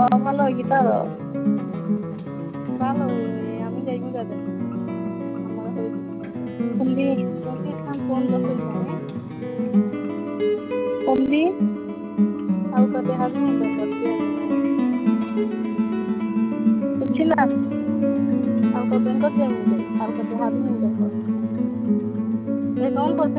मला गीतार ভালো আমি যাইবো দাদা আমার হইব कुंदी তোকে খান ফোন করছিস জানে कुंदी ଆଉ ତତେ ହାବି ତ କରିଦିଅ कुछ ना ଆଉ ତତେ କରିଦିଅ ଆଉ ତତେ ହାବି ତ ଏ କଣ କରୁଛ